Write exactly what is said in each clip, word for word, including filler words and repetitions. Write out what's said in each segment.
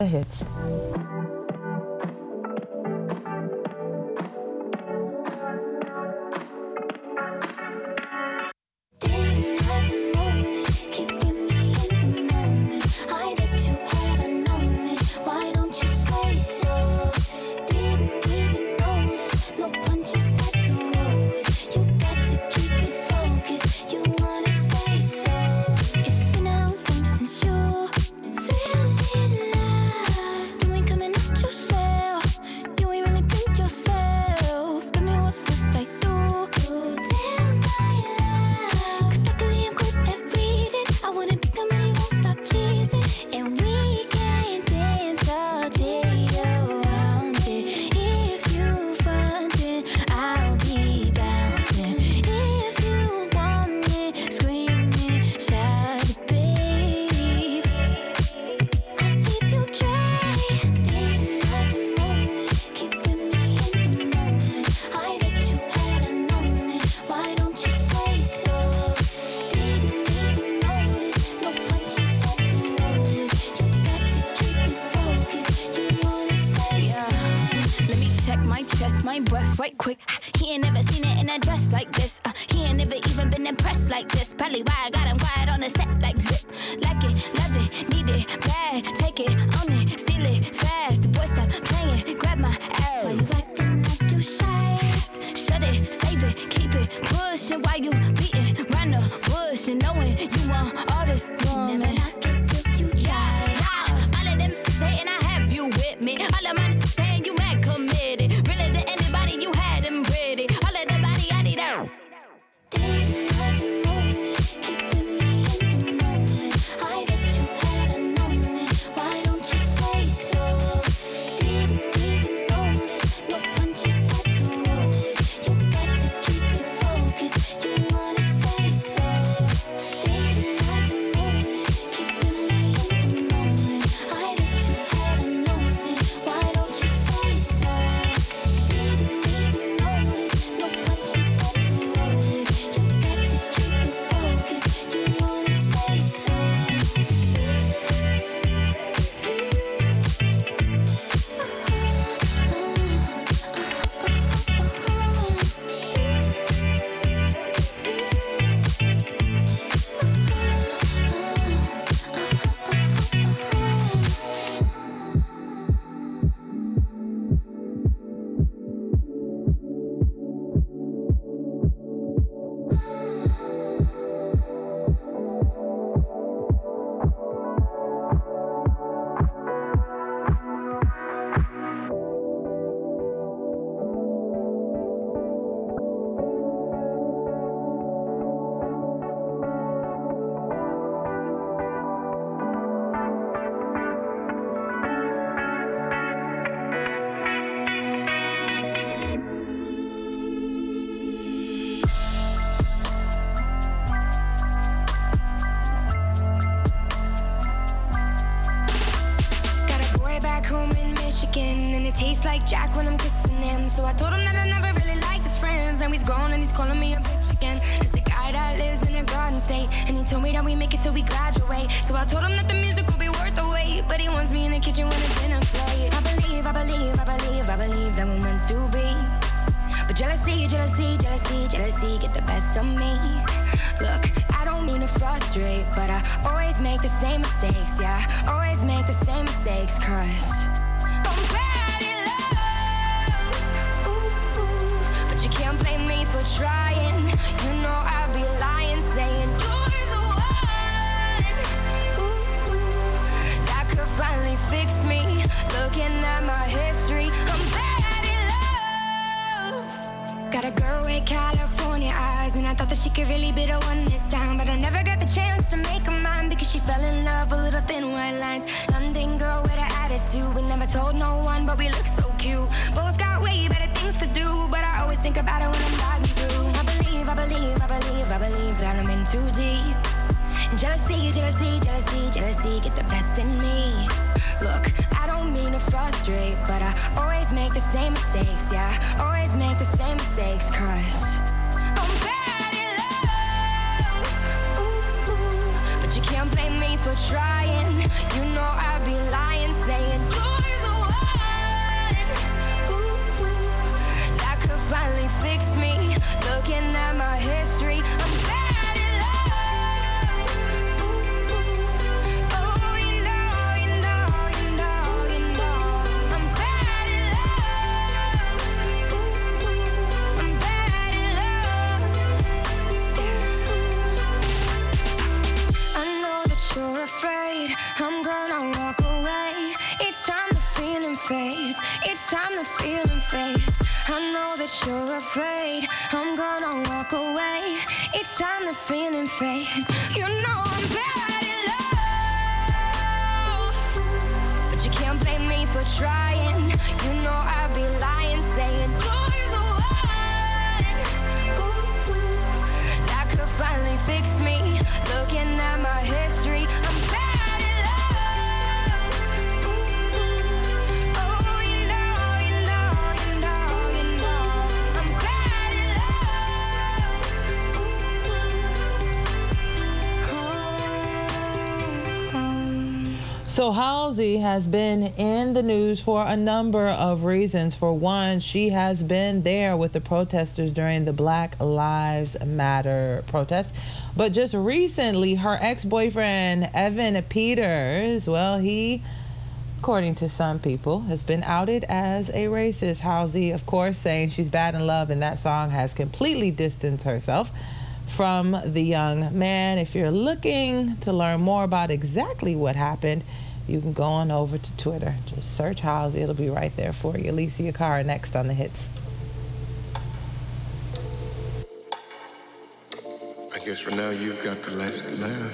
hits. Right quick, he ain't never seen it in a dress like this. Uh, he ain't never even been impressed like this. Probably why I got him quiet on the set like zip. Like it, love it, need it, bad. Take it, own it, steal it, fast. The boy stop playing, grab my ass. Why you acting like you shy? Shut it, save it, keep it, push it. Why you beating round the bush and knowing you want all this woman? Never knock it till you try. Yeah, all of them saying I have you with me. All of my saying you mad committed. Really to anybody you had them ready. All of the body I need out. Tastes like Jack when I'm kissing him. So I told him that I never really liked his friends. Now he's gone and he's calling me a bitch again. There's a guy that lives in a garden state, and he told me that we make it till we graduate. So I told him that the music will be worth the wait, but he wants me in the kitchen when it's dinner plate. I believe, I believe, I believe, I believe that we're meant to be. But jealousy, jealousy, jealousy, jealousy get the best of me. Look, I don't mean to frustrate, but I always make the same mistakes. Yeah, always make the same mistakes, cause blame me for trying. You know I'd be lying, saying you're the one ooh, ooh, that could finally fix me. Looking at my history, I'm bad in love. Got a girl with California eyes, and I thought that she could really be the one this time, but I never got the chance to make her mine because she fell in love with little thin white lines. London girl with an attitude, we never told no one, but we look so cute. Both got way better things to do, but I always think about it when I'm riding through. I believe, I believe, I believe, I believe that I'm in too deep. Jealousy, jealousy, jealousy, jealousy get the best in me. Look, I don't mean to frustrate, but I always make the same mistakes. Yeah, always make the same mistakes, cause I'm bad in love ooh, ooh, but you can't blame me for trying. You know I'd be lying, saying you're the one. Ooh, ooh, that could finally fix me. Looking at my history, I'm bad at love. Ooh, ooh, oh, you know, you know, you know, you know, I'm bad at love. Ooh, ooh, I'm bad at love. I know that you're afraid I'm gonna walk away. Each time the feeling fades, each time the feeling fades. I know that you're afraid I'm gonna walk away. Each time the feeling fades, you know I'm bad at love. But you can't blame me for trying. You know I'd be lying, saying you're the one. Ooh, ooh, that could finally fix me. Looking at my history, I'm bad at love. Ooh, ooh, oh, you know, you know, you know, you know, I'm bad at love. Ooh, ooh, oh. So Halsey has been in the news for a number of reasons. For one, she has been there with the protesters during the Black Lives Matter protests. But just recently, her ex-boyfriend, Evan Peters, well, he, according to some people, has been outed as a racist. Halsey, of course, saying she's bad in love, and that song has completely distanced herself from the young man. If you're looking to learn more about exactly what happened, you can go on over to Twitter. Just search Halsey. It'll be right there for you. Alicia Cara next on The Hits. I guess for now you've got the last laugh.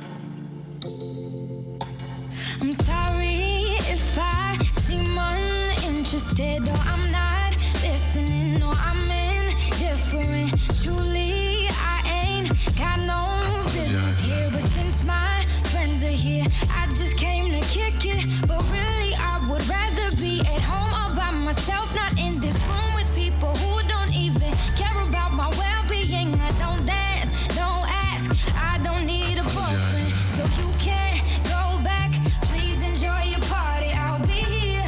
I'm sorry if I seem uninterested, or I'm not listening, or I'm indifferent. Truly, I ain't got no business here, but since my friends are here, I just came to kick it. But really, I would rather be at home all by myself, not in this room with people who don't even care about my well-being. I don't dance, don't ask, I don't need a boyfriend, so you can't go back. Please enjoy your party, I'll be here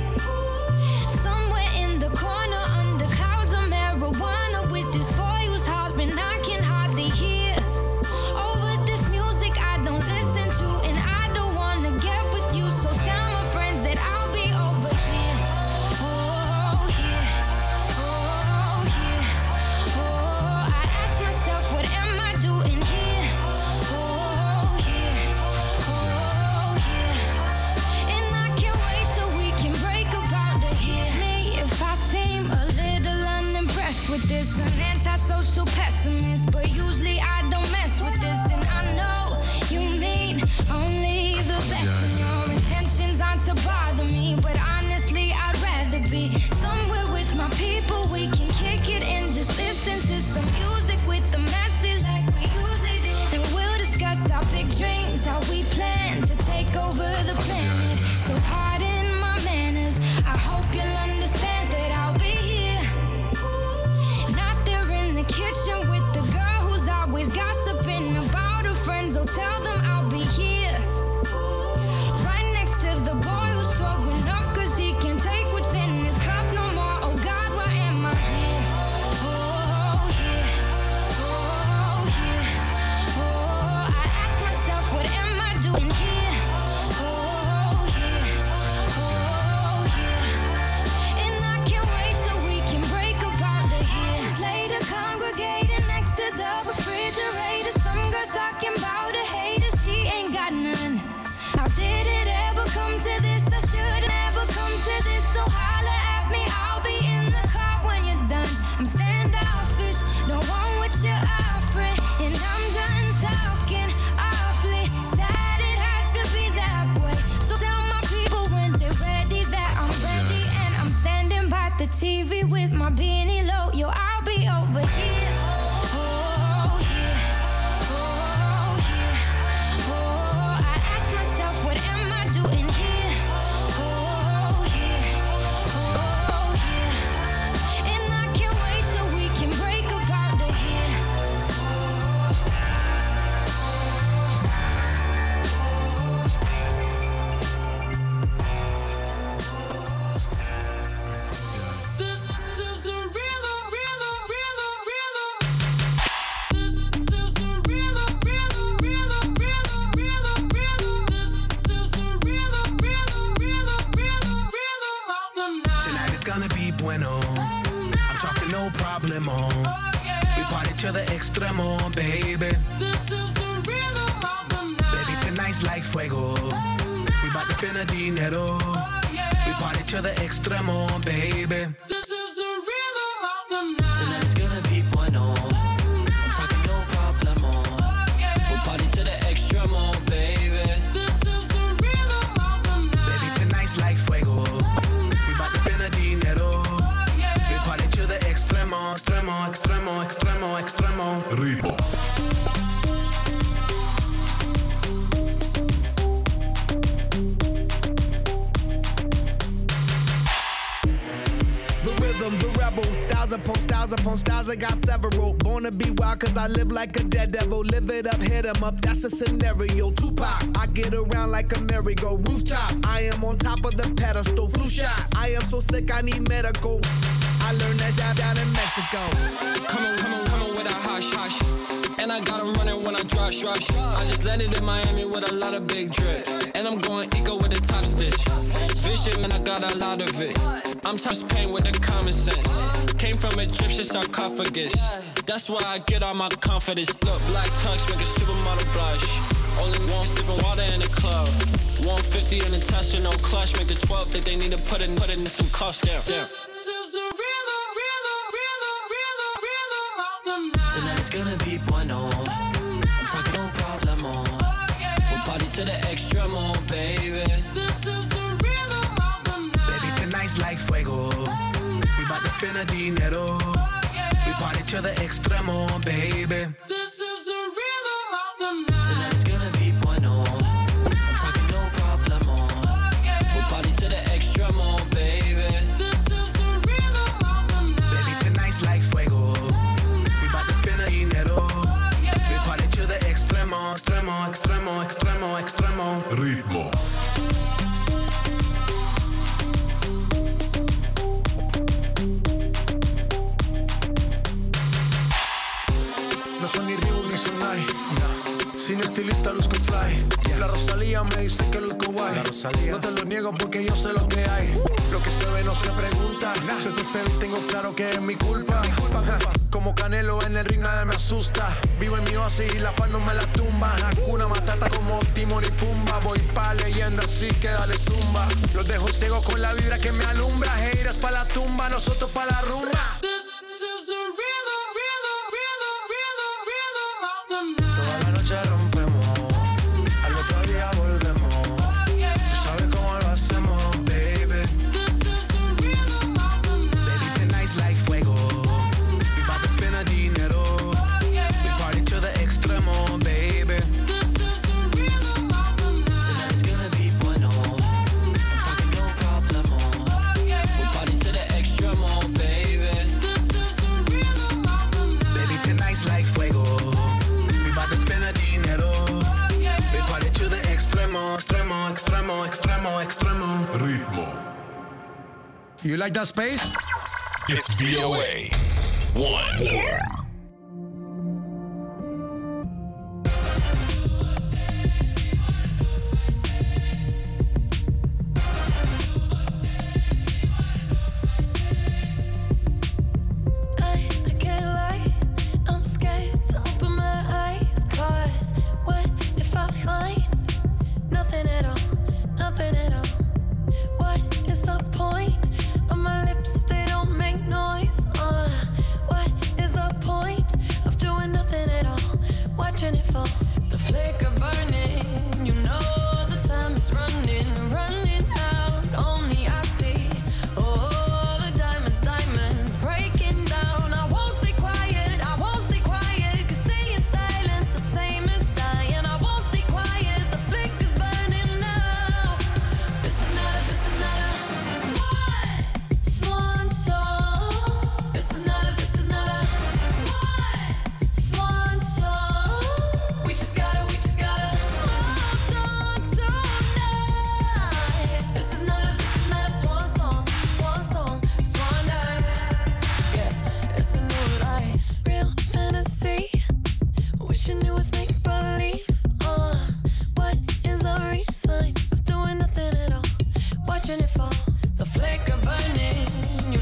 somewhere in the corner under clouds of marijuana with this boy who's hollering I can hardly hear over this music I don't listen to, and I don't wanna get with you, so tell my friends that I'll be over here. Oh yeah, oh yeah, oh, I ask myself, what am I doing here? Oh yeah, oh yeah, and I can't wait so we can break about it here. Me, if I seem a little unimpressed with this, an antisocial pessimist, but usually I don't mess with this, and I know you mean only the best, and your intentions aren't to bother me, but honestly I'd rather be somewhere with my people. We can kick it and just listen to some music with the message like we usually do, and we'll discuss our big dreams, how we plan to take over the planet. So pardon my manners, I hope you'll understand that I'll be here, not there in the kitchen with the girl who's always gossiping about her friends. Oh, tell them I'll be here right next to the boy who's throwing up cause he can't take what's in his cup no more. Oh God, why am I here? Oh yeah, oh yeah, oh, I ask myself, what am I doing here? Oh yeah, oh yeah, and I can't wait so we can break apart the years later, congregating next to the refrigerator. Some girls talking about a hater, she ain't got none. How did it ever come to this? I should never come to this, so holla at me, I'll be in the car when you're done. I'm standoffish, no one what you're offering, and I'm done talking awfully sad it had to be that way. So tell my people when they're ready that I'm ready, and I'm standing by the T V with my beanie low. Yo, I'll be over here. Oh yeah, oh yeah, oh, I ask myself, what am I doing here? Oh yeah, oh yeah, and I can't wait so we can break apart the here. gonna be bueno. I'm talking no problemo. We party to the extremo, baby. This is the rhythm of the night. Baby, tonight's like fuego. We bout to finna dinero. We party to the extremo, baby. This is the rhythm of the night. Tonight's gonna be bueno. I'm talking no problemo. We party to the extremo, baby. This is the rhythm of the night. Baby, tonight's like fuego. We bout to finna dinero. We party to the extremo, extremo, extremo, extremo, extremo. Ritmo. The rebel, styles upon styles upon styles, I got several. Born to be wild cause I live like a dead devil. Live it up, hit 'em up, that's a scenario. Tupac, I get around like a merry-go rooftop. I am on top of the pedestal, flu shot. I am so sick I need medical. I learned that down, down in Mexico. Come on, come on, come on with a hush, hush. And I got 'em running when I rush, rush. I just landed in Miami with a lot of big drip. And I'm going eco with the top stitch. Vision, man, I got a lot of it. I'm touch pain with the common sense. Came from Egyptian sarcophagus. That's why I get all my confidence. Look, black tux make a supermodel blush. Only one sipping water in the club. one fifty in the Tesla, no clutch. Make the twelve think they need to put it, put it in some cuffs down. This is the rhythm, rhythm, rhythm, rhythm, rhythm of the night. Tonight's gonna be bueno. I'm talking no problemo. We'll party to the extremo, baby. This is the rhythm of the night. Baby, tonight's like fuego. We bout to spend a dinero. We party to the extremo, baby. This is the rhythm of the night. Tonight's gonna be bueno. I'm talking no problemo. We'll party to the extremo, baby. This is the rhythm of the night. Baby, tonight's like fuego. We bout to spend a dinero. We party to the extremo, extremo, extremo, extremo, extremo. Ritmo. No son ni Reebok ni Sonai, no. Sin estilista luzco fly. Yes. La Rosalía me dice que luzco guay. No te lo niego porque yo sé lo que hay. Lo que se ve no se pregunta. Nah. Si te espero y tengo claro que es mi culpa, mi culpa. Como Canelo en el ring nadie me asusta. Vivo en mi oasis y la paz no me la tumba. Hakuna Matata como Timon y Pumba. Voy pa' leyenda así que dale zumba. Los dejo ciego con la vibra que me alumbra. Heiras pa' la tumba, nosotros pa' la rumba. This is the rhythm, rhythm, rhythm, rhythm, rhythm of the night. Toda la noche rompemos, al otro día volvemos. Tú sabes cómo lo hacemos, baby. This is the rhythm of the night. Baby, tonight's like fuego. We bout to spend a dinero. We party to the extremo, baby. This is the rhythm of the night. Tonight's gonna be bueno. I'm talking no problemo. We'll party to the extremo, baby. This is the rhythm of the night. Baby, tonight's like fuego. We bout to spend a dinero. We party to the extremo, extremo, extremo, extremo, extremo. Ritmo. You like that space? It's V O A. One. I, I can't lie, I'm scared to open my eyes. Cause what if I find nothing at all, nothing at all? What is the point of my lips if they don't make noise? Uh, what is the point of doing nothing at all? Watching it fall, the flicker burning. You know the time is running, running out. Only I see, oh, the diamonds, diamonds breaking down. I won't stay quiet, I won't stay quiet. Cause staying silent's the same as dying. I won't stay quiet, the flicker's burning now. This is not a, this is not a swan, swan song. This is not a, this is not a swan, swan song. We just gotta, we just gotta hold on tonight. This is not a, this is not a swan song, swan song, swan dive. Yeah, it's a new life, real fantasy. Wishing it was make believe. Uh, what is the reason of doing nothing at all? Watching it fall, the flicker burning.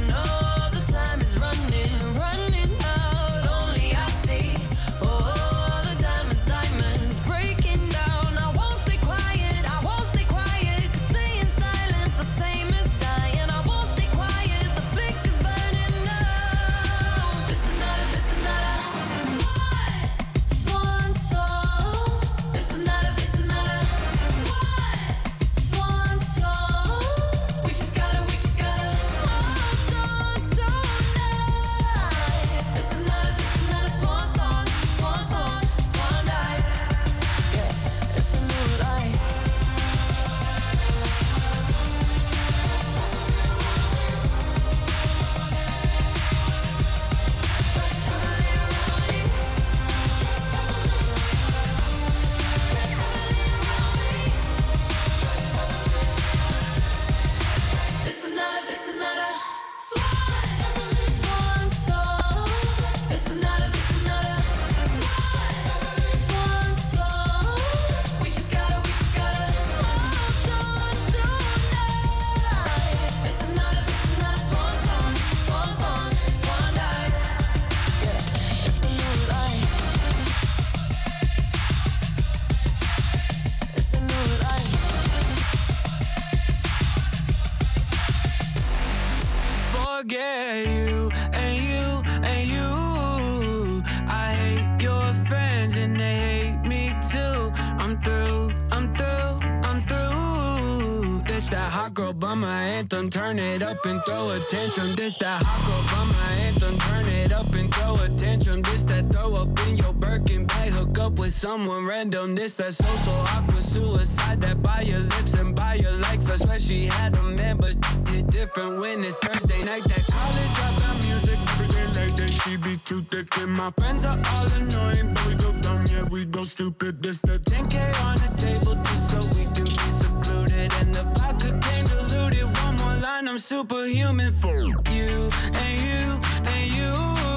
forget you and you and you. I hate your friends and they hate me too. I'm through, I'm through, I'm through. This that hot girl bummer anthem, turn it up and throw a tantrum. This that hot girl bummer anthem, turn it up and throw a tantrum. This that throw up in your Birkin bag, hook up with someone random. This that social awkward suicide, that buy your lips and buy your likes. I swear she had a man, but hit different when it's Thursday night. That college dropout music, every day like that. She be too thick and my friends are all annoying, but we go dumb, yeah, we go stupid. This the ten K on the table just so we can be secluded, and the vodka came diluted. One more line, I'm superhuman for you and you and you.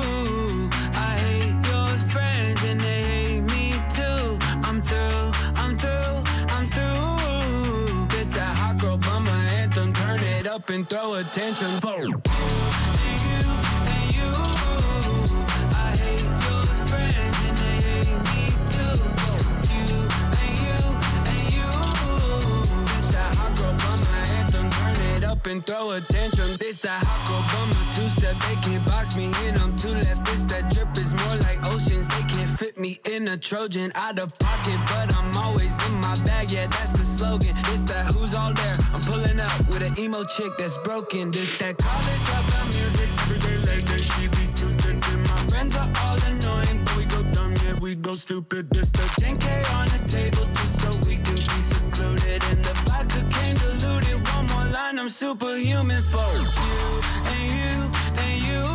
I hate your friends and they hate me too. I'm through, I'm through, I'm through. This that hot girl bummer anthem, turn it up and throw a tantrum for you and you and you. I hate your friends and they hate me too. You and you and you. This that hot girl bummer anthem, turn it up and throw a tantrum. This that hot girl bummer two-step, they can't box me in. I'm too left. This that drip is more like oceans. They can't fit me in a Trojan. Out of pocket, but I'm always in my bag. Yeah, that's the slogan. This that who's all there. I'm pulling up with an emo chick that's broken. This that college dropout music. Every day like that, she be too thick. And my friends are all annoying, but we go dumb, yeah, we go stupid. This the ten K on the table just so we can be secluded, and the vodka came diluted. One more line, I'm superhuman for you and you and you.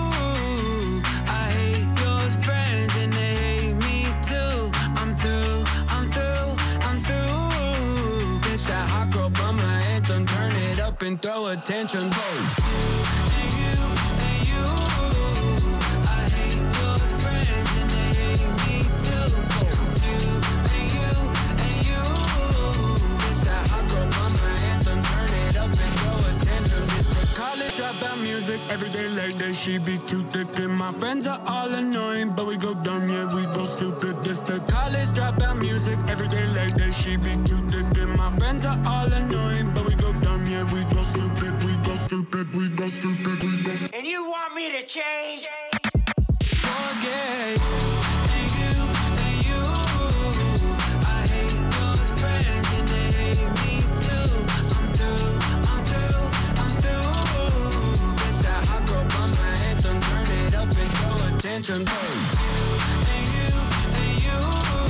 I hate your friends and they hate me too. I'm through, I'm through, I'm through. This that hot girl bummer anthem, turn it up and throw a tantrum for you and you and you. I hate your friends and they hate me too. You and you and you. This that hot girl bummer anthem, turn it up and throw a tantrum. This the college dropout music. Every day like that, she be too thick and my friends are all annoying, but we go dumb, yeah, we go stupid. This the college dropout music. Every day like that, she be too thick and my friends are all annoying, but we go dumb, yeah, we go stupid, we go stupid, we go stupid, we go. And you want me to change? Forget you and you and you. I hate your friends and they hate me too. I'm through, I'm through, I'm through. This that hot girl bummer anthem, turn it up and throw a tantrum for you and you and you.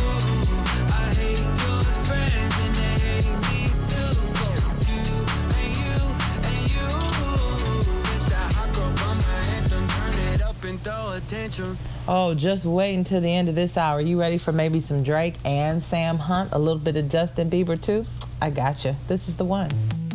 I hate your friends and they hate me too. You and you and you. This that hot girl bummer anthem, turn it up and throw a tantrum. Oh, just wait until the end of this hour. You ready for maybe some Drake and Sam Hunt? A little bit of Justin Bieber too? I got you. This is the one.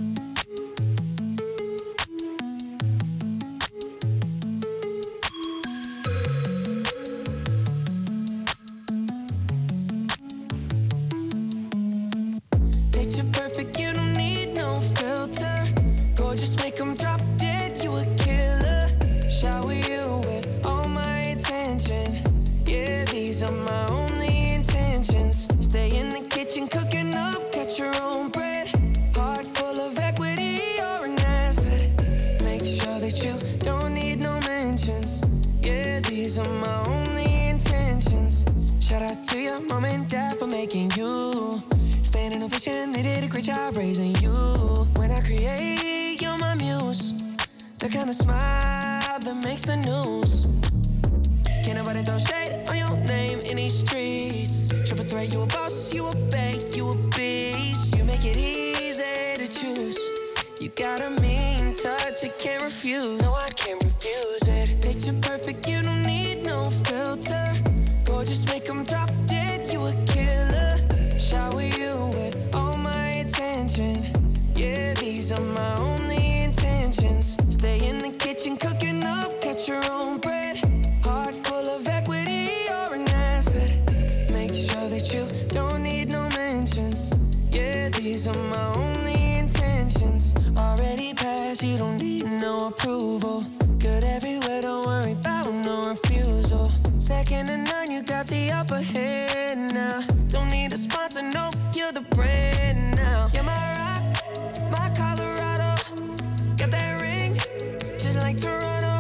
Picture perfect, you don't need no filter. Gorgeous, make 'em drop dead, you a killer. Shower you with all my attention. Yeah, these are my only intentions. Stay in the kitchen, cooking up, got your own bread. Heart full of equity, you're an asset. Make sure that you don't need no mentions. Yeah, these are my only intentions. Shout out to your mom and dad for making you. Standing ovation, they did a great job raising you. When I create, you're my muse. The kind of smile that makes the news. Can't nobody throw shade on your name in these streets. Triple threat, you a boss, you a bank, you a beast. You make it easy to choose. You got a mean touch, I can't refuse. No, I can't refuse it. Picture perfect, you don't need no filter. Gorgeous, make 'em drop dead, you a killer. Shower you with all my attention. Yeah, these are my only intentions. Stay in the kitchen, cooking up, got your own bread. Heart full of equity, you're an asset. Make sure that you don't need no mentions. Yeah, these are my only intentions. Already passed, you don't need no approval. Good everywhere, don't worry about no refusal. Second to none, you got the upper hand now. Don't need a sponsor, no, you're the brand now. You're my rock, my Colorado. Got that ring, just like Toronto.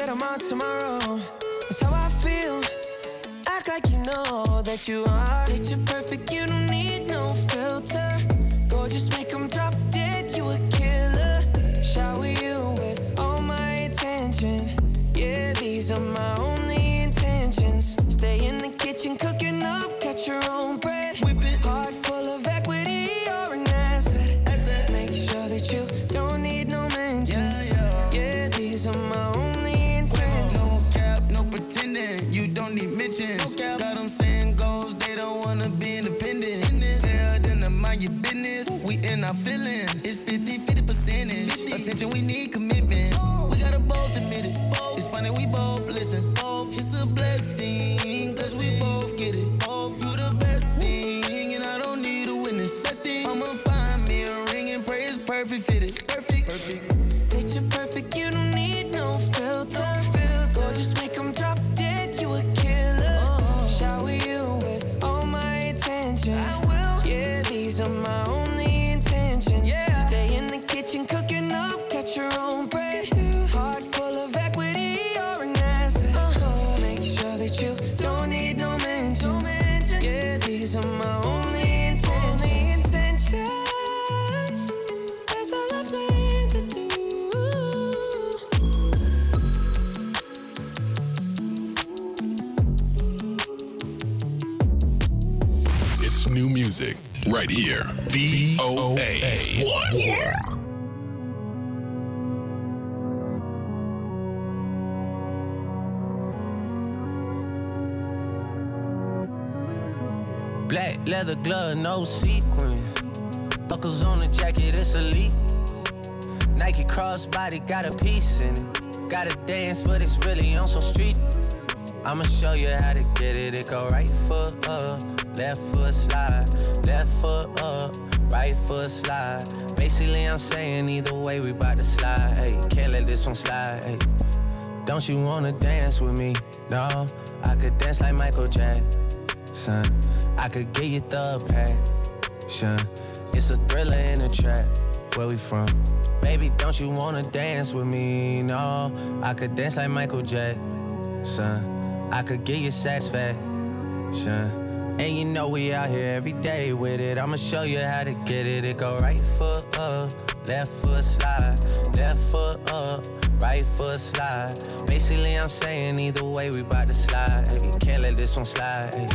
get them on tomorrow. That's how I feel. Act like you know that you are. Picture perfect, you don't need no filter. Gorgeous, make them drop dead, you a killer. Shower you with all my attention. Yeah, these are my only intentions. Stay in the kitchen, cooking up, catch your own bread. Whip it, heart full of equity, you're an asset. asset. Make sure that you don't need no mentions. Yeah, yeah. Yeah, these are my only intentions. No cap, no pretending, you don't need mentions. No got them saying goals, they don't wanna be independent. Tell them to mind your business, we in our feelings. It's fifty, fifty percentage. Attention, we need commitment. We gotta both admit it. It's funny, we both listen. It's a blessing, cause we both get it. You the best thing, and I don't need a witness. I'ma find me a ring and pray it's perfect fitted. Perfect, perfect. Picture perfect, you don't need no filter. Gorgeous, make them drop dead, you a killer. Shower you with all my attention. I will. Yeah, these are my only intentions. Yeah. Stay in the kitchen, cooking up, catch your own bread. Heart full of equity, you're an asset. Uh-huh. Make sure that you don't need no mentions. No mentions. Yeah, these are my only intentions. Only intentions. That's all I plan to do. It's new music right here. V O A one. Black leather glove, no sequins. Buckles on the jacket, it's elite. Nike crossbody, got a piece in it. Gotta dance, but it's really on some street. I'ma show you how to get it. It go right foot up, left foot slide. Left foot up, right foot slide. Basically, I'm saying either way, we bout to slide. Hey, can't let this one slide. Hey. Don't you wanna dance with me? No, I could dance like Michael Jackson. I could get you the passion. It's a thriller in a trap. Where we from? Baby, don't you wanna dance with me? No, I could dance like Michael Jackson. I could get you satisfaction. And you know we out here every day with it. I'ma show you how to get it. It go right foot up, left foot slide. Left foot up, right foot slide. Basically, I'm saying either way, we bout to slide. Hey, can't let this one slide. Hey.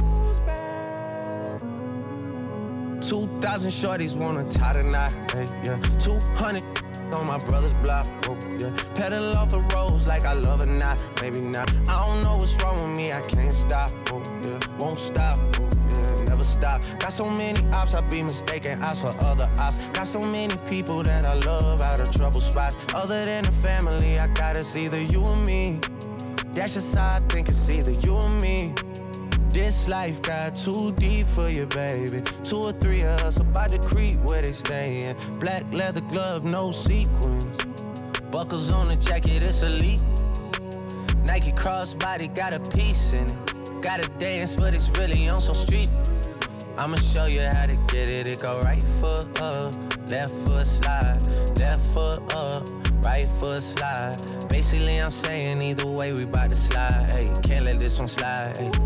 Two thousand shorties wanna tie the knot. Hey, yeah. Two hundred on my brother's block. Oh, yeah. Pedal off the roads like I love it, not. Maybe not. I don't know what's wrong with me. I can't stop. Oh, yeah. Won't stop. Oh, yeah. Never stop. Got so many ops, I be mistaken ops for other ops. Got so many people that I love out of trouble spots. Other than the family, I got it's either you or me. That's just how I think it's either you or me. This life got too deep for you, baby. Two or three of us about to creep where they stayin'. Black leather glove, no sequins. Buckles on the jacket, it's elite. Nike crossbody, got a piece in it. Gotta dance, but it's really on some street. I'ma show you how to get it. It go right foot up, left foot slide. Left foot up, right foot slide. Basically, I'm saying either way, we bout to slide. Hey, can't let this one slide. Hey.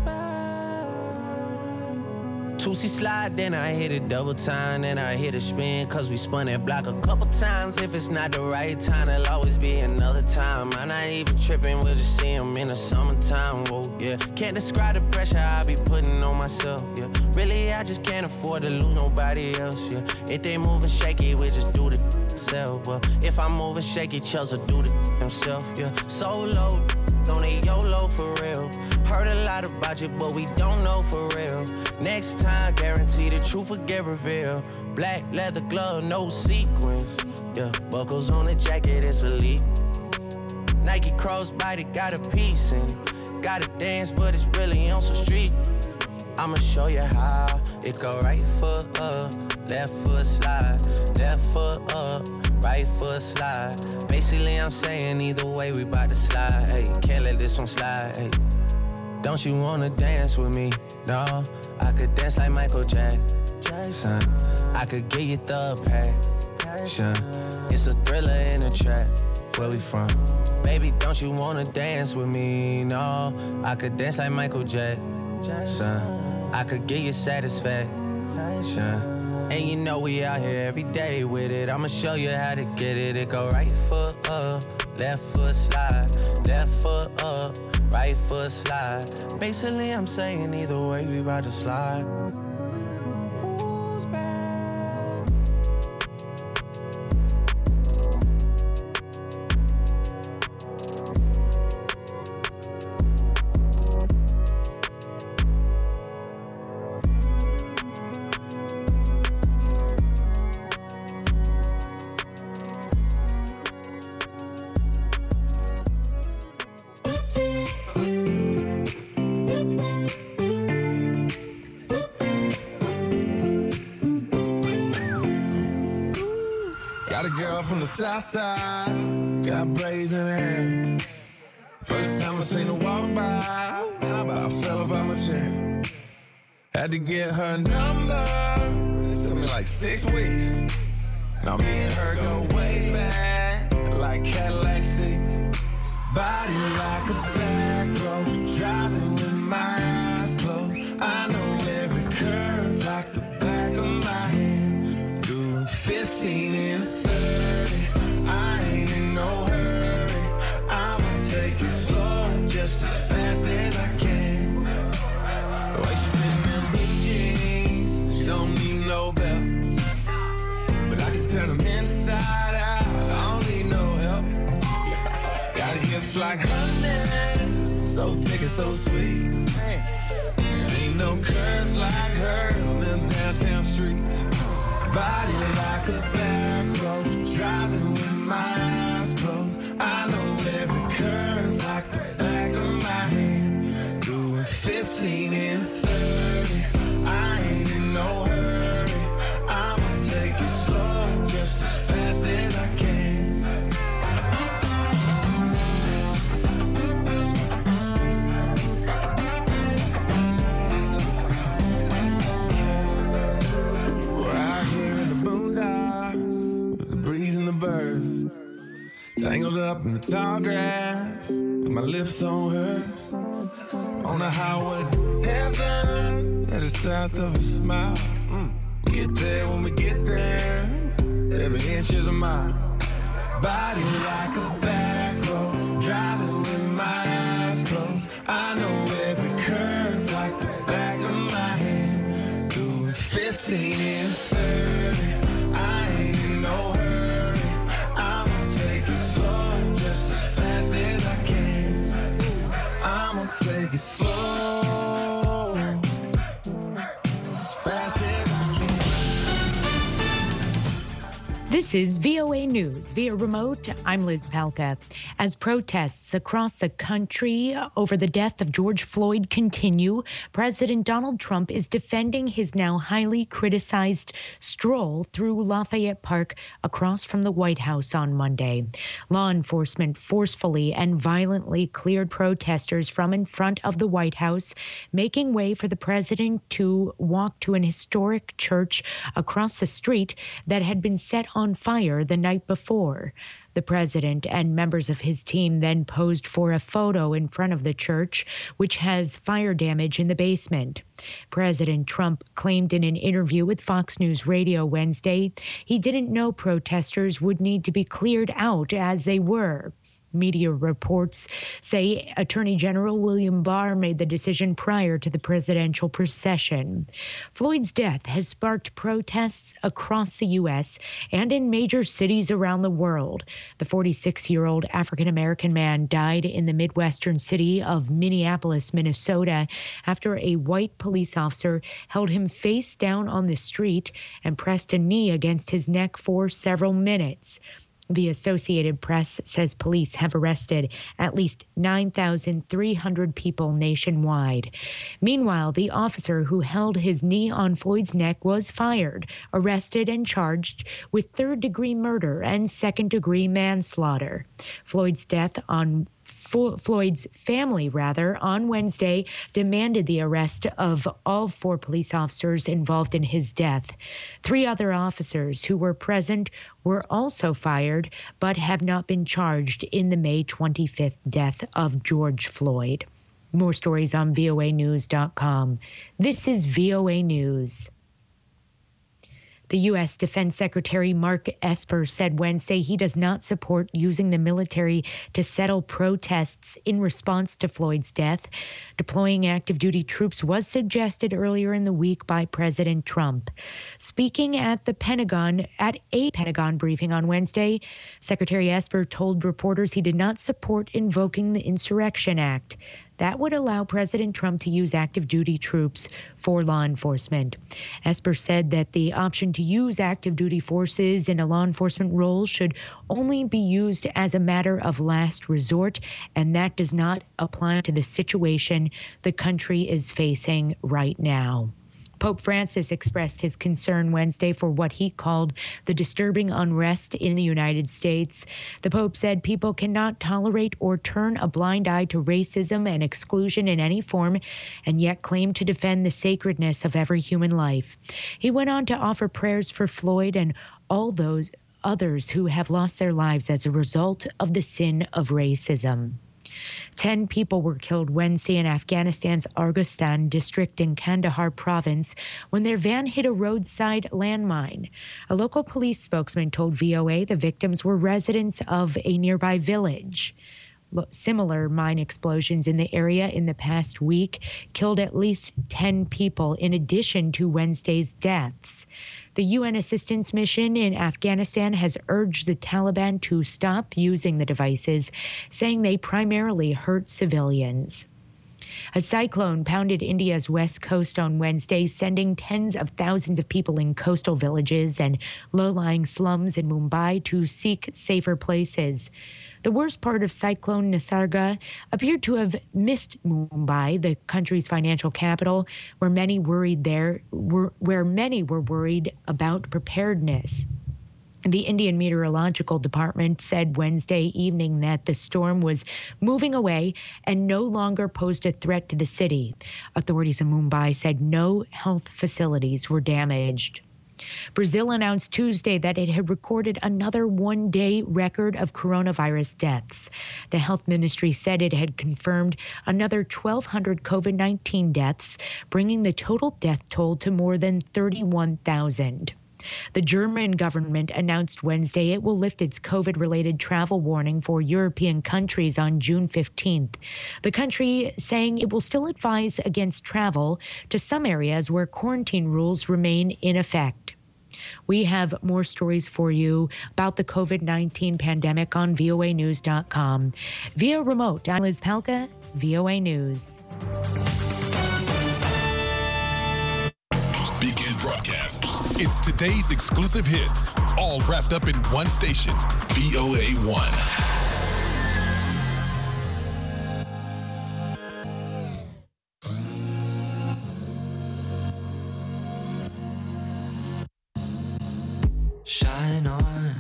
two C slide, then I hit it double time, then I hit a spin, cause we spun that block a couple times. If it's not the right time, there'll always be another time. I'm not even tripping, we'll just see them in the summertime, whoa, yeah. Can't describe the pressure I be putting on myself, yeah. Really, I just can't afford to lose nobody else, yeah. If they moving shaky, we just do the self, well. If I'm moving shaky, Chelsea do the himself, yeah. Solo, don't they YOLO for real. Heard a lot about you, but we don't know for real. Next time, guarantee the truth will get revealed. Black leather glove, no sequins. Yeah, buckles on the jacket, it's elite. Nike crossbody, got a piece in it. Gotta dance, but it's really on some street. I'ma show you how. It go right foot up, left foot slide. Left foot up, right foot slide. Basically, I'm saying either way, we bout to slide. Hey, can't let this one slide. Hey. Don't you wanna dance with me? No, I could dance like Michael Jackson. I could get you the passion. It's a thriller in a trap. where we from? Baby, don't you wanna dance with me? No, I could dance like Michael Jackson. I could give you satisfaction. And you know we out here every day with it. I'ma show you how to get it. It go right foot up, left foot slide, left foot up, right foot slide. Basically, I'm saying either way, we about to slide. Got a girl from the south side, got braids in her hair. First time I seen her walk by, man, I about fell about my chair. Had to get her number, it took me like six weeks. Now me and her go way back, like Cadillac seats. Body like a back road, driving with my eyes closed. I know every curve like the back of my hand. Doing fifteen and thirty, I ain't in no hurry. I'ma take it slow, just as fast as I can. The way she fits in them blue jeans, she don't need no belt. But I can turn them inside out, I don't need no help. Got hips like honey, so thick and so sweet. There ain't no curves like hers on them downtown streets. Body like a back road, driving with my eyes closed. I know every curve like the back of my hand. Doing fifteen and thirty, I ain't in no hurry. I'ma take it slow, just as fast as I can. Birds, tangled up in the tall grass, with my lips on hers, on the highway to heaven, at the south of a smile. Mm. Get there when we get there, every inch is a mile. Body like a back road, driving with my eyes closed. I know every curve like the back of my hand. Doing fifteen and thirty, I ain't in no hurry. Just as fast as I can, I'ma take it slow, just as fast as I can. This is V O A News via remote. I'm Liz Palka. As protests across the country over the death of George Floyd continue, President Donald Trump is defending his now highly criticized stroll through Lafayette Park across from the White House on Monday. Law enforcement forcefully and violently cleared protesters from in front of the White House, making way for the president to walk to an historic church across the street that had been set on fire the night before. The president and members of his team then posed for a photo in front of the church, which has fire damage in the basement. President Trump claimed in an interview with Fox News Radio Wednesday he didn't know protesters would need to be cleared out as they were. Media reports say Attorney General William Barr made the decision prior to the presidential procession. Floyd's death has sparked protests across the U S and in major cities around the world. The forty-six-year-old African-American man died in the Midwestern city of Minneapolis, Minnesota, after a white police officer held him face down on the street and pressed a knee against his neck for several minutes. The Associated Press says police have arrested at least nine thousand three hundred people nationwide. Meanwhile, the officer who held his knee on Floyd's neck was fired, arrested, and charged with third-degree murder and second-degree manslaughter. Floyd's death on Floyd's family, rather, on Wednesday demanded the arrest of all four police officers involved in his death. Three other officers who were present were also fired, but have not been charged in the May twenty-fifth death of George Floyd. More stories on V O A news dot com. This is V O A News. The U S Defense Secretary Mark Esper said Wednesday he does not support using the military to settle protests in response to Floyd's death. Deploying active duty troops was suggested earlier in the week by President Trump. Speaking at the Pentagon, at a Pentagon briefing on Wednesday, Secretary Esper told reporters he did not support invoking the Insurrection Act. That would allow President Trump to use active duty troops for law enforcement. Esper said that the option to use active duty forces in a law enforcement role should only be used as a matter of last resort, and that does not apply to the situation the country is facing right now. Pope Francis expressed his concern Wednesday for what he called the disturbing unrest in the United States. The Pope said people cannot tolerate or turn a blind eye to racism and exclusion in any form, and yet claim to defend the sacredness of every human life. He went on to offer prayers for Floyd and all those others who have lost their lives as a result of the sin of racism. Ten people were killed Wednesday in Afghanistan's Argostan district in Kandahar province when their van hit a roadside landmine. A local police spokesman told V O A the victims were residents of a nearby village. Similar mine explosions in the area in the past week killed at least ten people in addition to Wednesday's deaths. The U N assistance mission in Afghanistan has urged the Taliban to stop using the devices, saying they primarily hurt civilians. A cyclone pounded India's west coast on Wednesday, sending tens of thousands of people in coastal villages and low-lying slums in Mumbai to seek safer places. The worst part of Cyclone Nisarga appeared to have missed Mumbai, the country's financial capital, where many worried there were, where many were worried about preparedness. The Indian Meteorological Department said Wednesday evening that the storm was moving away and no longer posed a threat to the city. Authorities in Mumbai said no health facilities were damaged. Brazil announced Tuesday that it had recorded another one-day record of coronavirus deaths. The health ministry said it had confirmed another twelve hundred COVID nineteen deaths, bringing the total death toll to more than thirty-one thousand. The German government announced Wednesday it will lift its COVID-related travel warning for European countries on June fifteenth. The country saying it will still advise against travel to some areas where quarantine rules remain in effect. We have more stories for you about the COVID nineteen pandemic on V O A news dot com. Via remote, I'm Liz Palka, V O A News. Begin broadcast. It's today's exclusive hits, all wrapped up in one station, V O A one. Shine on,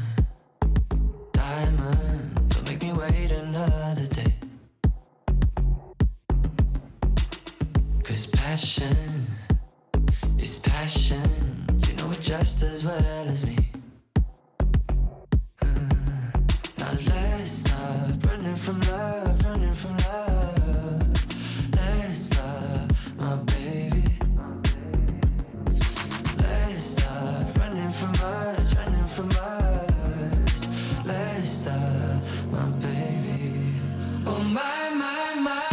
diamond, don't make me wait another day. 'Cause passion is passion, you know it just as well as me. Uh, now let's stop running from love, running from love. Let's stop, my baby. Let's stop running from us, running from us. Let's stop, my baby. Oh my, my, my.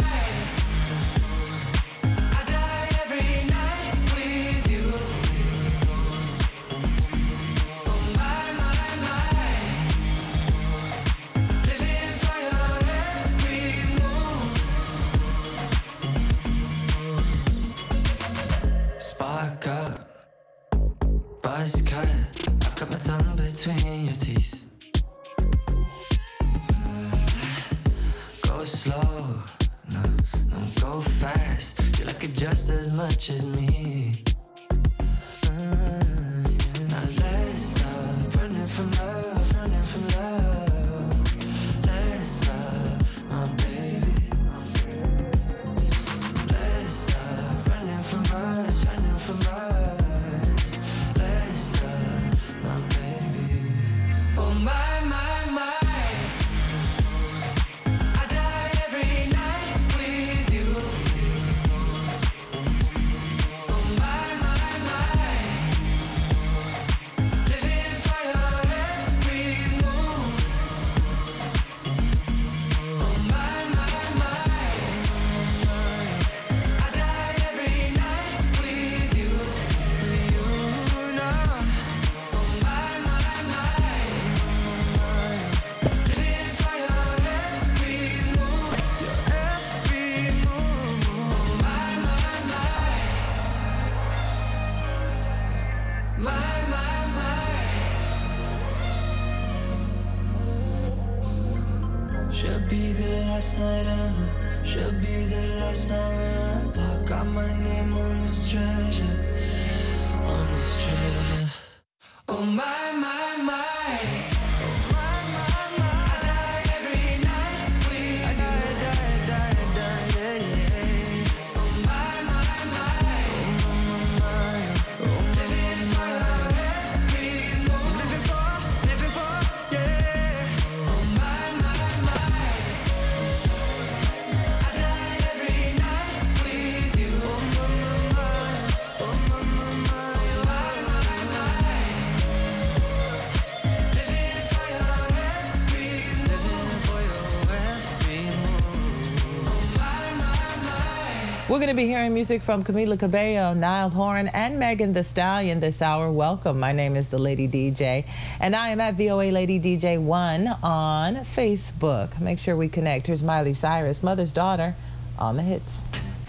I die every night with you. Oh my, my, my. Living for your every move. Spark up. Buzz cut, I've got my tongue between your teeth. Go slow, no, no, go fast. You like it just as much as me. Uh, yeah. Now let's stop running from love, running from love. Let's stop, my baby. be the last night ever. Should be the last night we're apart. Got my name on this treasure, on this treasure. Oh my, my, my. We're going to be hearing music from Camila Cabello, Niall Horan, and Megan Thee Stallion this hour. Welcome. My name is the Lady D J, and I am at V O A Lady D J one on Facebook. Make sure we connect. Here's Miley Cyrus, Mother's Daughter, on the hits.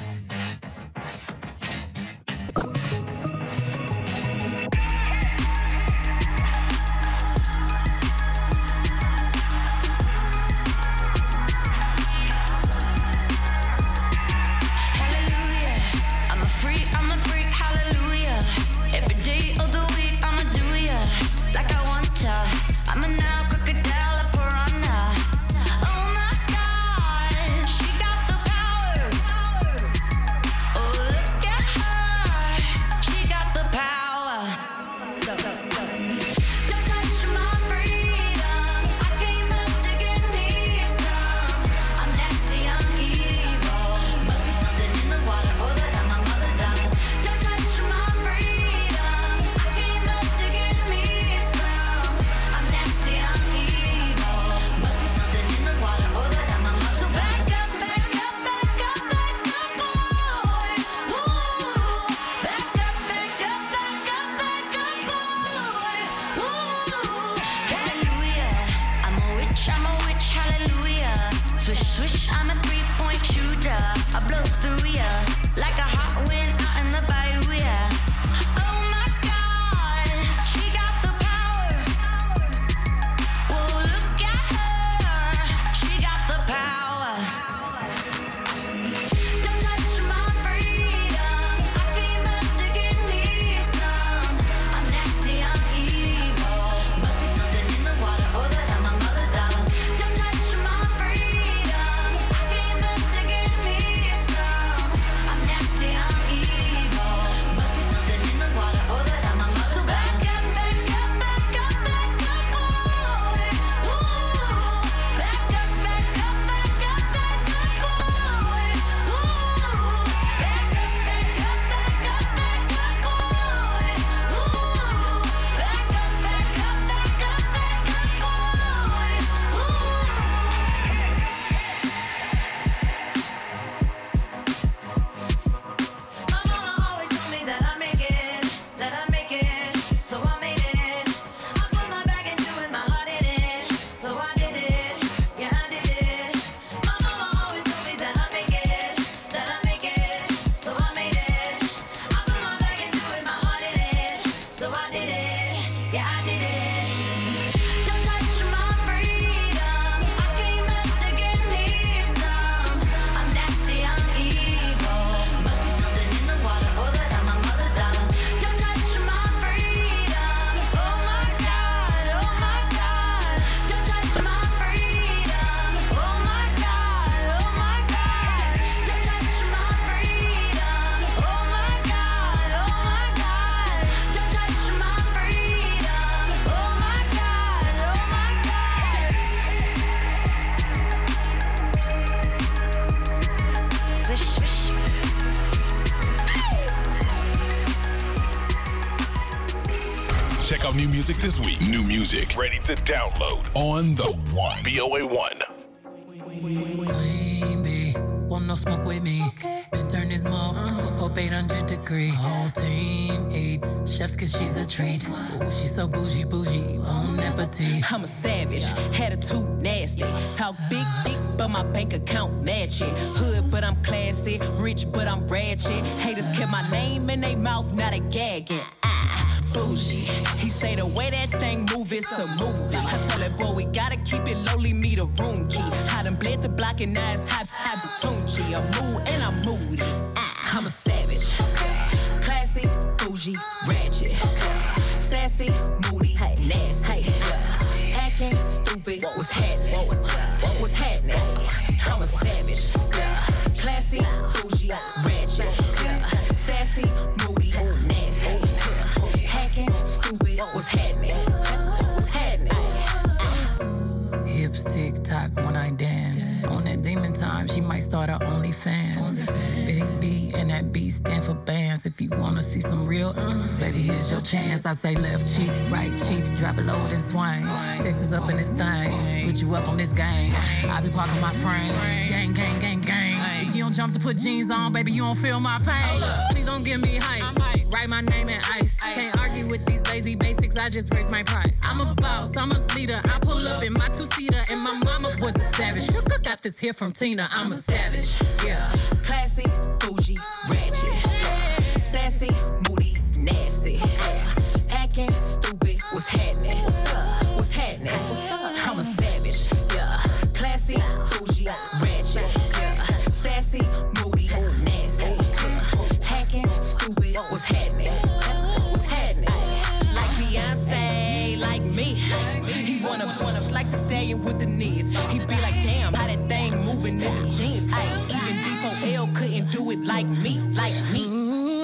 Check out new music this week. New music ready to download on the One. V O A One. Queen bee, want no smoke with me. Okay. Been turn this smoke uh-huh. up eight hundred degree. Whole team eat chefs cause she's a treat. Ooh, she's so bougie, bougie, bon appetit. I'm a savage, attitude nasty. Talk big, big, but my bank account match it. Hood, but I'm classy. Rich, but I'm ratchet. Haters kept my name in their mouth, not a gagging. bougie. He say the way that thing move, it's a movie. I tell that boy we gotta keep it lowly, me the room key. I done bled the block and now it's hot, hot Batunchi. I'm mood and I'm moody. I'm a savage. Classy, bougie, ratchet. Sassy, moody, nasty. Acting stupid, what was happening? What was, what was happening? I'm a savage. Classy, bougie, ratchet. Sassy, moody, nasty. Hacking, stupid, what was happening? What's happening? Hips tick tock when I dance. On that demon time, she might start her OnlyFans. Big B and that B stand for bands. If you wanna see some real earns, baby, here's your chance. I say left cheek, right cheek, drop it low and swing. Texas up in this thing, put you up on this game. I be parking my frame, gang, gang, gang, gang. If you don't jump to put jeans on, baby, you don't feel my pain. Please don't give me hype. Write my name in ice. Can't argue with these lazy basics, I just raise my price. I'm a boss, I'm a leader. I pull up in my two-seater, and my mama was a savage. Sugar got this here from Tina, I'm a savage. Yeah. Classy, bougie, ratchet. Sassy, moody, nasty. Acting stupid, what's happening? What's happening? I'm a savage. Yeah. Classy, bougie, ratchet. Sassy, moody, nasty. Hacking, stupid, what's happening? What's happening? Like Beyonce, like me. He wanna, wanna like the stallion with the knees. He be like, damn, how that thing moving in the jeans. I ain't even D four L couldn't do it like me, like me. Ooh,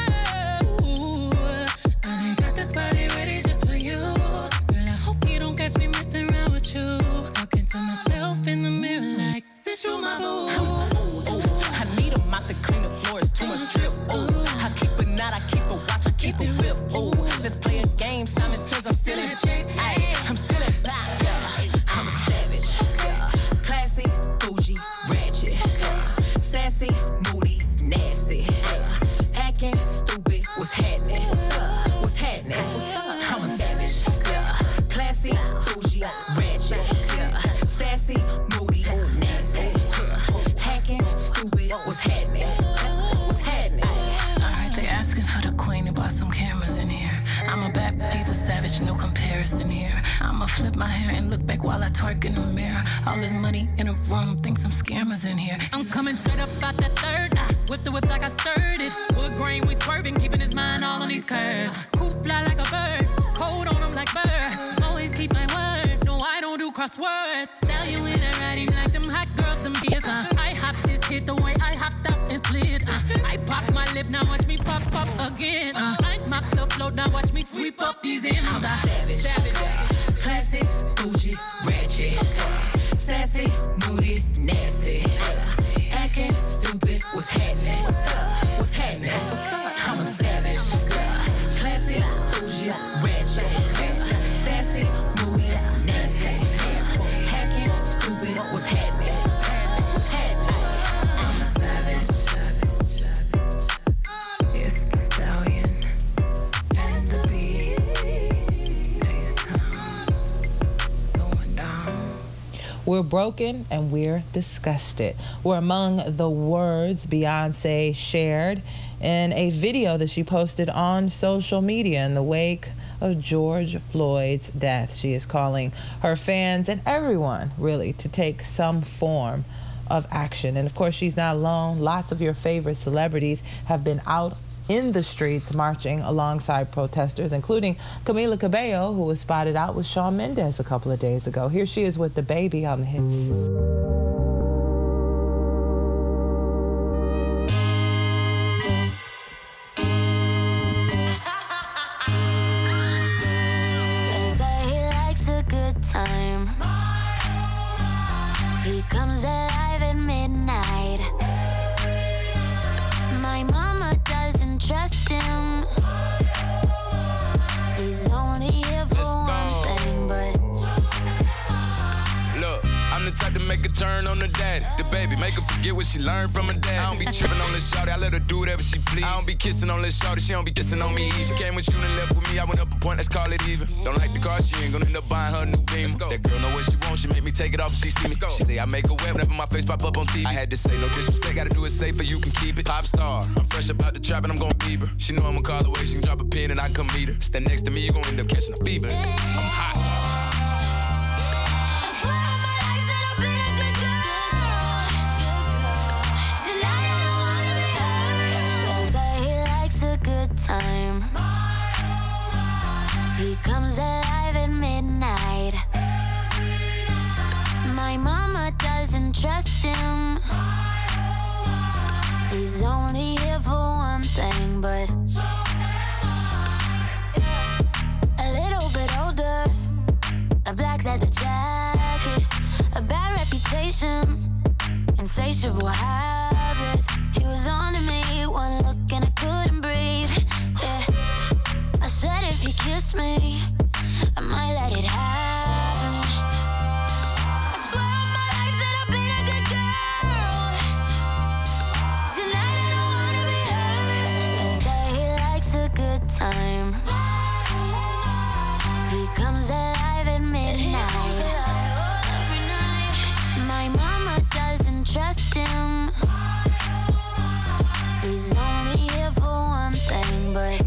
ooh, I got this body ready just for you. Girl, I hope you don't catch me messing around with you. Talking to myself in the mirror like, sit through my boo. I need a mop to clean the floors, too much drip. Ooh, I keep a knot, I keep a watch, I keep a whip. Ooh, let's play a game. Simon says I'm still in check. I'm still in back. I'm a savage. Classy, bougie, ratchet. Sassy, moody, nasty. Acting stupid, what's happening? What's happening? I'm a savage. Classy, bougie, ratchet. Sassy, moody, nasty. Hacking, stupid, what's happening? What's happening? Alright, they asking for the queen to buy some cameras in here. I'm a bad, she's a savage, no comparison here. I'ma flip my hair and look back while I twerk in the mirror. All this money in a room, think some scammers in here. I'm coming straight up out that third. I whip the whip like I stirred it. Wood grain, we swerving, keeping his mind all on these curves. Coop fly like a bird, cold on him like birds. Always keep my word, no I don't do crosswords. Stallion when I ride him like them hot girls, them beers. Uh, I hop this hit the way I hopped up and slid. Uh, I pop my lip, now watch me pop up again. Uh, I mop the float, now watch me sweep up these M's. I'm a savage. Savage. Classy, bougie, ratchet. Sassy, moody, nasty. Acting stupid, what's happening? What's happening? I'm a savage. Classy, bougie, ratchet. Sassy, moody, nasty. Hacking, stupid, what's happening? What's happening? I'm a savage. It's the stallion and the bee. H-Town going down. We're broken and we're disgusted were among the words Beyonce shared in a video that she posted on social media in the wake of George Floyd's death. She is calling her fans and everyone really to take some form of action. And of course, she's not alone. Lots of your favorite celebrities have been out in the streets marching alongside protesters, including Camila Cabello, who was spotted out with Shawn Mendes a couple of days ago. Here she is with the baby on the hits. They say he likes a good time. He comes alive at midnight. My mama doesn't trust him. He's only here for one thing, but look, I'm the type to make a turn on the daddy. The baby, make her forget what she learned from her dad. I don't be tripping on this shawty, I let her do whatever she please. I don't be kissing on this shawty, she don't be kissing on me. She came with you and left with me, I went up a point, let's call it even. Don't like the car, she ain't gonna end up buying her a new beam. That girl know what she phone, she make me take it off if she see me. She say I make her wet whenever my face pop up on T V. I had to say no disrespect, gotta do it safer, you can keep it. Pop star, I'm fresh about the trap and I'm gon' beat her. She know I'm gonna call away, she can drop a pin and I can come meet her. Stand next to me, you gon' end up catching a fever. I'm hot. Time. He comes alive at midnight. My mama doesn't trust him. He's only here for one thing, but a little bit older, a black leather jacket, a bad reputation, insatiable habits. He was on to me, one look and I couldn't breathe. Yeah. I said if he kissed me, I might let it happen. I swear on my life that I've been a good girl. Tonight I don't wanna be hurt. They say he likes a good time. He comes alive at midnight. Every night. My mama doesn't trust him. He's only here for one thing, but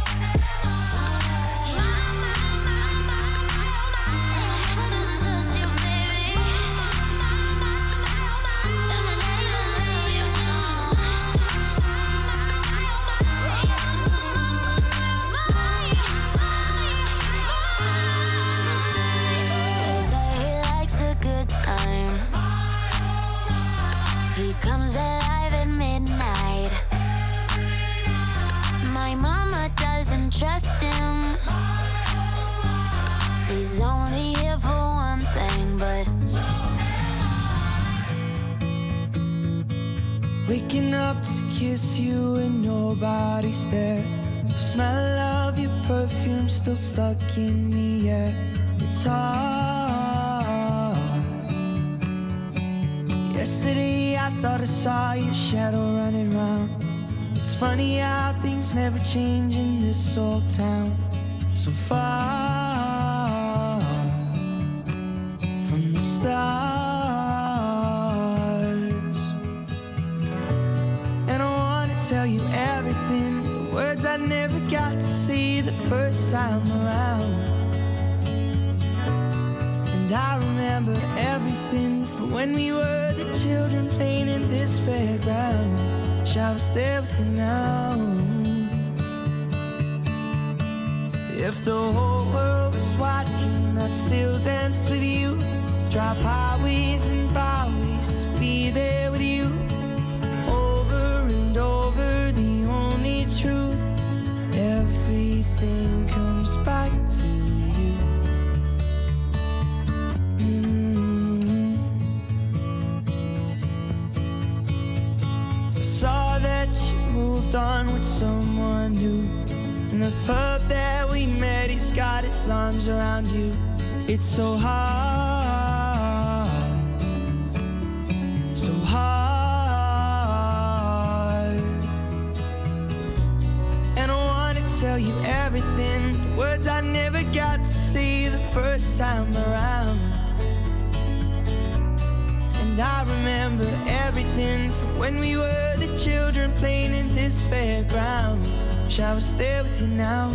they say he likes a good time. He comes alive at midnight. My mama doesn't trust him. He's only here for one thing, but waking up to kiss you and nobody's there. The smell of your perfume still stuck in the air. It's hard. Yesterday I thought I saw your shadow running round. It's funny how things never change in this old town. So far from the stars. And I wanna tell you everything, the words I never got to see the first time around. And I remember everything from when we were the children playing in this fairground. I was there with you now. If the whole world was watching, I'd still dance with you. Drive highways and byways to be there with you. Over and over, the only truth. Everything comes back to you. Mm-hmm. Saw that you moved on with someone new. In the pub that we met, he's got his arms around you. It's so hard, so hard. And I wanna tell you everything, the words I never got to say the first time around. And I remember everything from when we were the children playing in this fairground. Wish I was there with you now.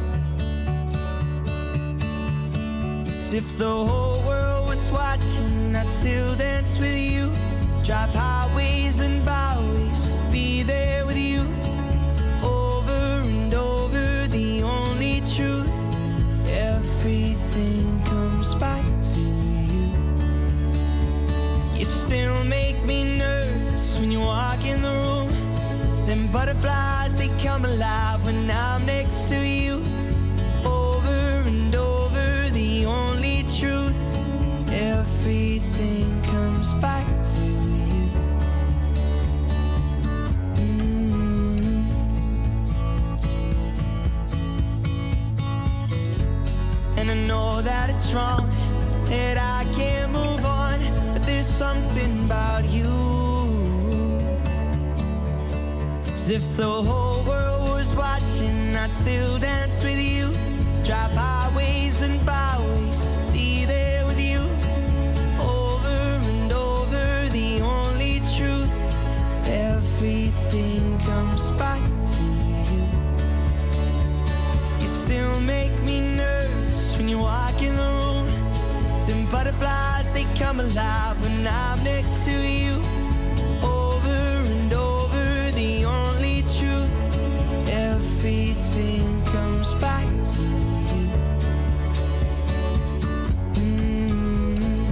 As if the whole world was watching, I'd still dance with you. Drive highways and byways to be there with you. Over and over, the only truth. Everything comes back to you. You still make me nervous when you walk in the room. Them butterflies, they come alive when I'm next to you. Over and over, the only truth. Everything comes back to you. Mm. And I know that it's wrong, that I can't move on, but there's something about you. As if the whole world was watching, I'd still dance with you. Drive highways and byways to be there with you. Butterflies, they come alive when I'm next to you. Over and over, the only truth. Everything comes back to you. Mm.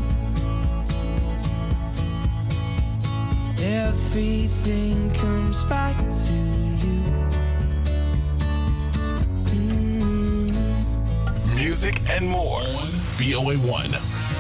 Everything comes back to you. Mm. Music and more. V O A one.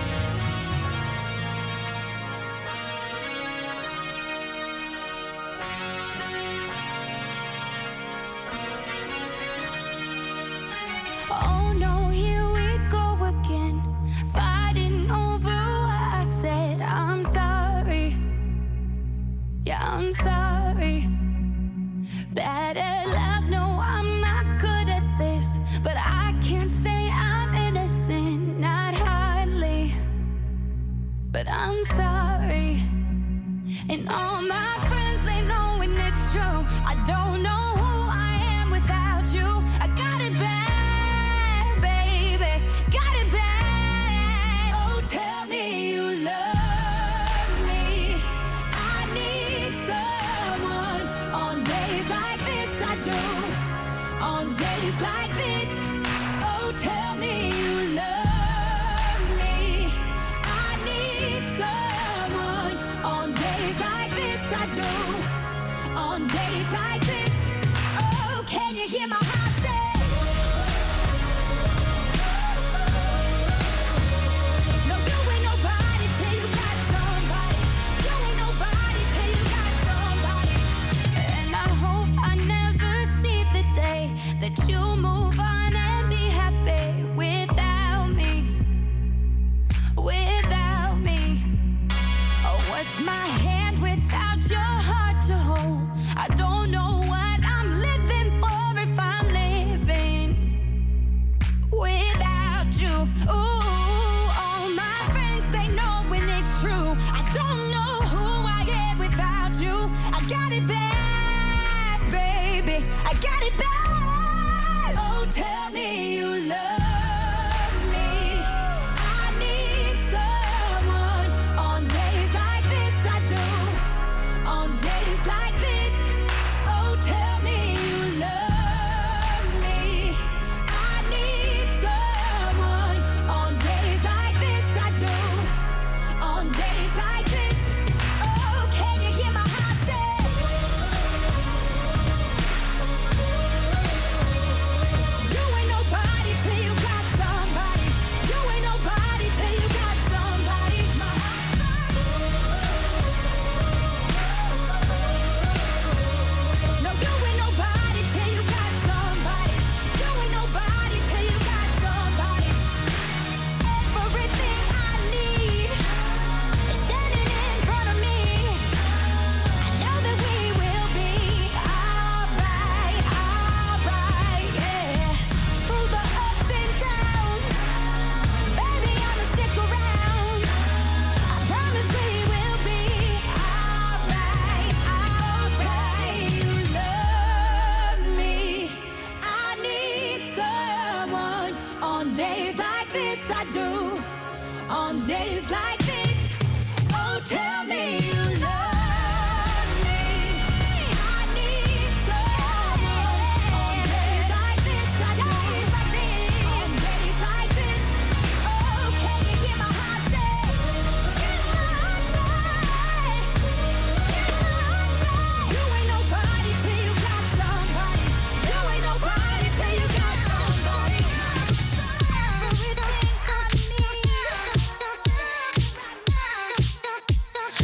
Oh no, here we go again, fighting over what I said. I'm sorry, yeah, I'm sorry. Bad at love, no, I'm not good at this, but I can't say I'm innocent, not hardly. But I'm sorry, and all my friends, they know when it's true. I don't know who I am without you. I got it bad, baby, got it bad. Oh, tell me you love me. I need someone on days like this. I do, on days like this. Oh, tell me you love me. I need someone on days like this. I do, on days like this. Oh, can you hear my heart say? No, you ain't nobody till you got somebody. You ain't nobody till you got somebody. And I hope I never see the day that you move on and be happy without me, without me. Oh, what's my hand without your heart to hold? I don't know what I'm living for if I'm living without you. Ooh, all my friends, they know when it's true. I don't know who I am without you. I got it bad, baby, I got it bad. Oh, tell me you love me. I need someone on days like this. I do, on days like this. Oh, tell me you love me. I need someone on days like this. I do, on days like this. Oh, can you hear my heart say? You ain't nobody till you got somebody. You ain't nobody till you got somebody. My No, you ain't nobody till you got somebody. You ain't nobody till you got somebody. Everything I need is standing in front of me. I know that we will be alright, alright, yeah. Through the ups and downs, baby, I'ma stick around. I promise we will be alright, alright. You love me. I need someone on days like this. I do, on days like this. Oh, tell me you love me. I need someone on days like this. I do, on days like this. Oh, can you hear my heart say? You ain't nobody till you got somebody. You ain't nobody till you got somebody. Everything I need.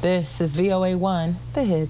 This is V O A one, The Hits.